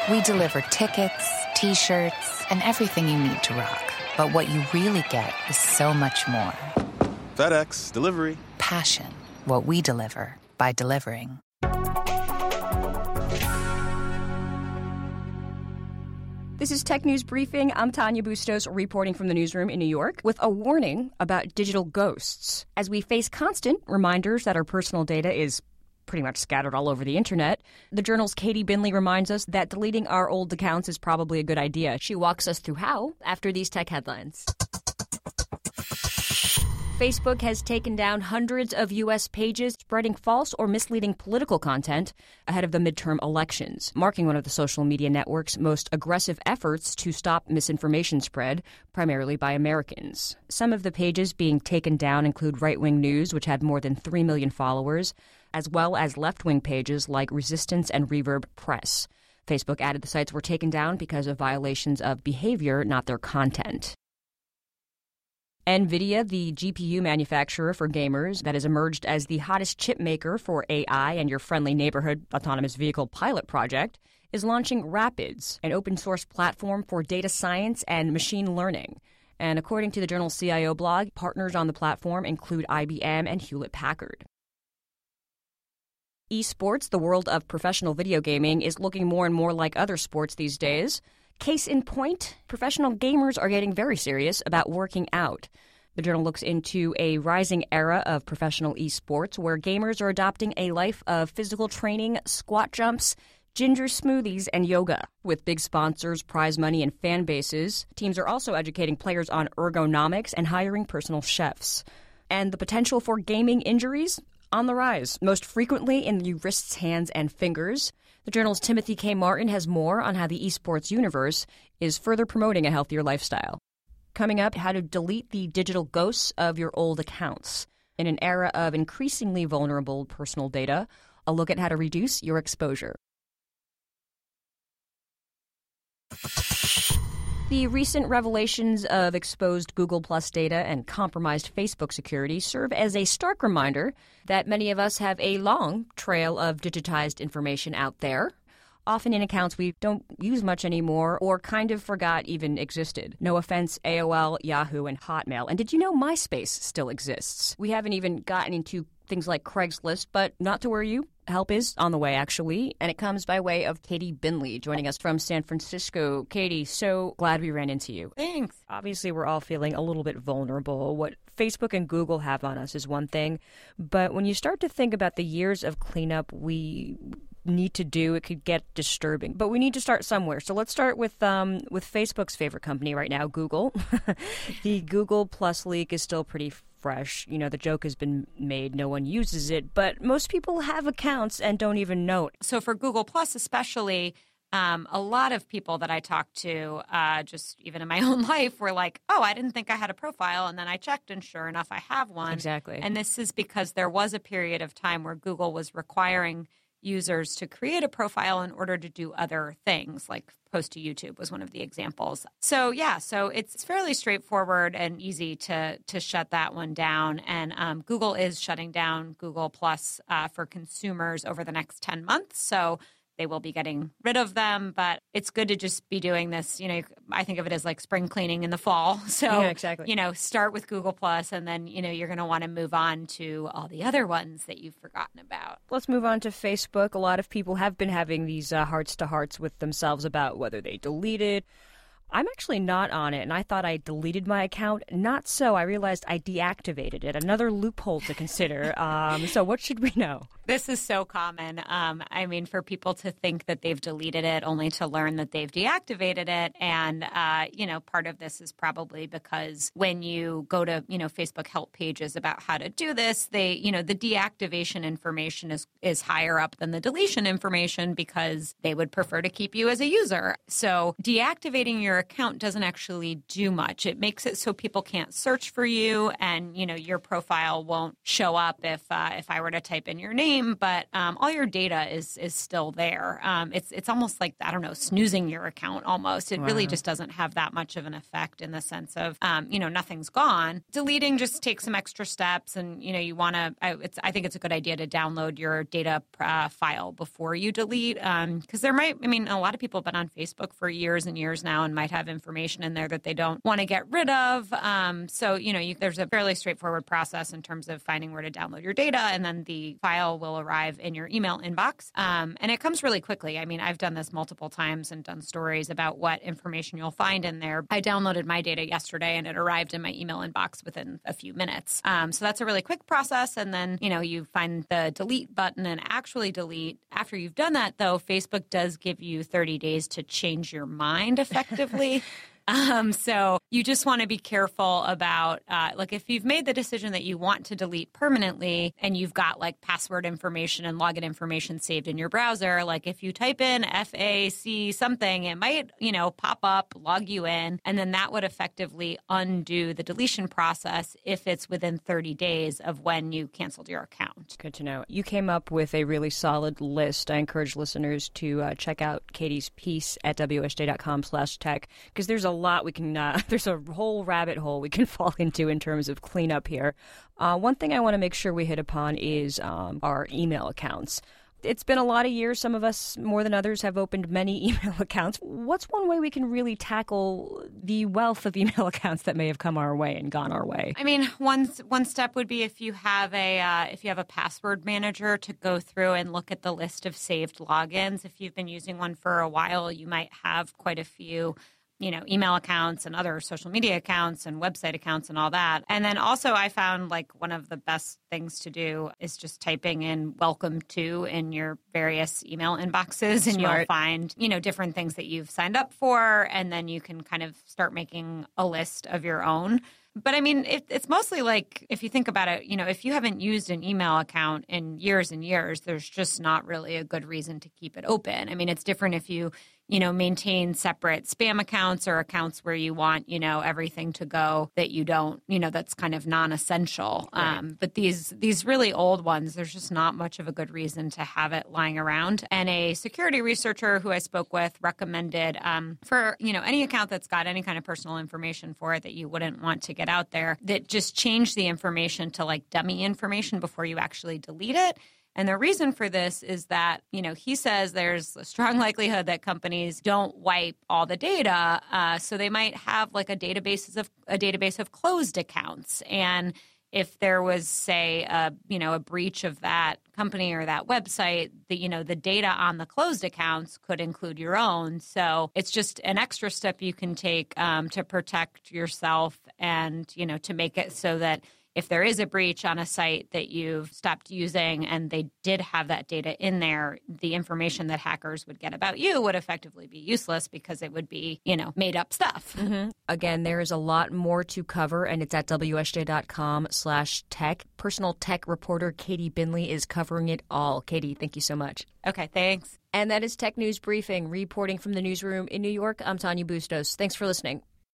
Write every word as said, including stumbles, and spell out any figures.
We deliver tickets, T-shirts, and everything you need to rock. But what you really get is so much more. FedEx, delivery. Passion. What we deliver by delivering. This is Tech News Briefing. I'm Tanya Bustos, reporting from the newsroom in New York with a warning about digital ghosts. As we face constant reminders that our personal data is pretty much scattered all over the internet, the Journal's Katie Binley reminds us that deleting our old accounts is probably a good idea. She walks us through how after these tech headlines. Facebook has taken down hundreds of U S pages spreading false or misleading political content ahead of the midterm elections, marking one of the social media network's most aggressive efforts to stop misinformation spread, primarily by Americans. Some of the pages being taken down include right-wing news, which had more than three million followers, as well as left-wing pages like Resistance and Reverb Press. Facebook added the sites were taken down because of violations of behavior, not their content. NVIDIA, the G P U manufacturer for gamers that has emerged as the hottest chip maker for A I and your friendly neighborhood autonomous vehicle pilot project, is launching Rapids, an open-source platform for data science and machine learning. And according to the Journal C I O blog, partners on the platform include I B M and Hewlett-Packard. Esports, the world of professional video gaming, is looking more and more like other sports these days. Case in point, professional gamers are getting very serious about working out. The Journal looks into a rising era of professional esports where gamers are adopting a life of physical training, squat jumps, ginger smoothies, and yoga. With big sponsors, prize money, and fan bases, teams are also educating players on ergonomics and hiring personal chefs. And the potential for gaming injuries? On the rise, most frequently in the wrists, hands, and fingers. The Journal's Timothy K. Martin has more on how the esports universe is further promoting a healthier lifestyle. Coming up, how to delete the digital ghosts of your old accounts. In an era of increasingly vulnerable personal data, a look at how to reduce your exposure. The recent revelations of exposed Google Plus data and compromised Facebook security serve as a stark reminder that many of us have a long trail of digitized information out there, often in accounts we don't use much anymore or kind of forgot even existed. No offense, A O L, Yahoo, and Hotmail. And did you know MySpace still exists? We haven't even gotten into things like Craigslist, but not to worry you. Help is on the way, actually, and it comes by way of Katie Binley joining us from San Francisco. Katie, so glad we ran into you. Thanks. Obviously, we're all feeling a little bit vulnerable. What Facebook and Google have on us is one thing, but when you start to think about the years of cleanup we need to do, it could get disturbing. But we need to start somewhere. So let's start with um, with Facebook's favorite company right now, Google. The Google Plus leak is still pretty fresh. You know, the joke has been made, no one uses it, but most people have accounts and don't even know it. So for Google Plus especially, um, a lot of people that I talked to, uh, just even in my own life, were like, oh, I didn't think I had a profile. And then I checked and sure enough, I have one. Exactly. And this is because there was a period of time where Google was requiring users to create a profile in order to do other things, like post to YouTube was one of the examples. So yeah, so it's fairly straightforward and easy to to shut that one down. And um, Google is shutting down Google Plus uh, for consumers over the next ten months. So they will be getting rid of them, but it's good to just be doing this. You know, I think of it as like spring cleaning in the fall. So, yeah, exactly. You know, start with Google Plus, and then, you know, you're going to want to move on to all the other ones that you've forgotten about. Let's move on to Facebook. A lot of people have been having these uh, hearts-to-hearts with themselves about whether they deleted. I'm actually not on it, and I thought I deleted my account. Not so. I realized I deactivated it. Another loophole to consider. Um, so what should we know? This is so common. Um, I mean, for people to think that they've deleted it only to learn that they've deactivated it. And, uh, you know, part of this is probably because when you go to, you know, Facebook help pages about how to do this, they, you know, the deactivation information is, is higher up than the deletion information because they would prefer to keep you as a user. So deactivating your account doesn't actually do much. It makes it so people can't search for you, and, you know, your profile won't show up if uh, if I were to type in your name. name, but um, all your data is is still there. Um, it's it's almost like, I don't know, snoozing your account almost. It wow. really just doesn't have that much of an effect in the sense of, um, you know, nothing's gone. Deleting just takes some extra steps, and, you know, you want to, I, it's, I think it's a good idea to download your data uh, file before you delete, because um, there might, I mean, a lot of people have been on Facebook for years and years now and might have information in there that they don't want to get rid of. Um, so, you know, you, there's a fairly straightforward process in terms of finding where to download your data, and then the file will arrive in your email inbox. Um, and it comes really quickly. I mean, I've done this multiple times and done stories about what information you'll find in there. I downloaded my data yesterday and it arrived in my email inbox within a few minutes. Um, so that's a really quick process. And then, you know, you find the delete button and actually delete. After you've done that, though, Facebook does give you thirty days to change your mind effectively. Um, so you just want to be careful about, uh, like, if you've made the decision that you want to delete permanently and you've got like password information and login information saved in your browser, like if you type in F A C something, it might, you know, pop up, log you in, and then that would effectively undo the deletion process if it's within thirty days of when you canceled your account. Good to know. You came up with a really solid list. I encourage listeners to uh, check out Katie's piece at W S J dot com slash tech, because there's a lot we can, uh, there's a whole rabbit hole we can fall into in terms of cleanup here. Uh, one thing I want to make sure we hit upon is um, our email accounts. It's been a lot of years. Some of us, more than others, have opened many email accounts. What's one way we can really tackle the wealth of email accounts that may have come our way and gone our way? I mean, one one step would be if you have a uh, if you have a password manager to go through and look at the list of saved logins. If you've been using one for a while, you might have quite a few, you know, email accounts and other social media accounts and website accounts and all that. And then also I found like one of the best things to do is just typing in welcome to in your various email inboxes, and Smart. You'll find, you know, different things that you've signed up for. And then you can kind of start making a list of your own. But I mean, it, it's mostly like, if you think about it, you know, if you haven't used an email account in years and years, there's just not really a good reason to keep it open. I mean, it's different if you, you know, maintain separate spam accounts or accounts where you want, you know, everything to go that you don't, you know, that's kind of non-essential. Right. Um, but these these really old ones, there's just not much of a good reason to have it lying around. And a security researcher who I spoke with recommended um, for, you know, any account that's got any kind of personal information for it that you wouldn't want to get out there, that just change the information to like dummy information before you actually delete it. And the reason for this is that, you know, he says there's a strong likelihood that companies don't wipe all the data. Uh, so they might have like a database of a database of closed accounts. And if there was, say, a, you know, a breach of that company or that website, the, you know, the data on the closed accounts could include your own. So it's just an extra step you can take um, to protect yourself and, you know, to make it so that if there is a breach on a site that you've stopped using and they did have that data in there, the information that hackers would get about you would effectively be useless because it would be, you know, made up stuff. Mm-hmm. Again, there is a lot more to cover, and it's at W S J dot com slash tech. Personal tech reporter Katie Binley is covering it all. Katie, thank you so much. Okay, thanks. And that is Tech News Briefing. Reporting from the newsroom in New York, I'm Tanya Bustos. Thanks for listening.